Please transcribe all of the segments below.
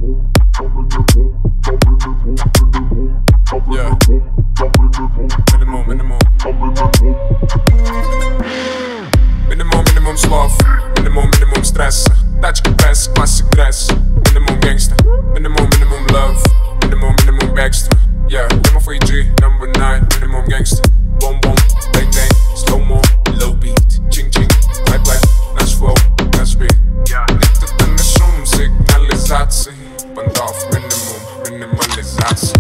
Yeah. Minimum. Minimum slov, minimum stress. Tachka press, classic dress. Minimum gangster, minimum love. Minimum extra. Yeah, number 3G, number 9. Minimum gangster. Boom, bang, slow mo, low beat. Ching, black, nice flow, nice beat. Yeah, niet te doen is signalisatie. Band af, minimalisatie.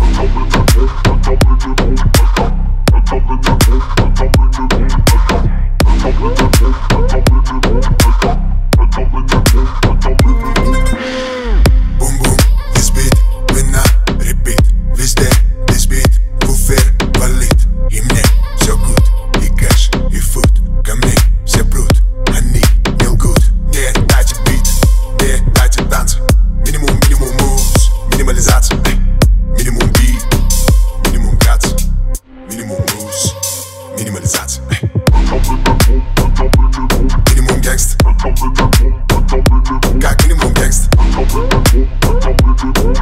Minimalisatie. Minimum gangster. Kijk, minimum gangster.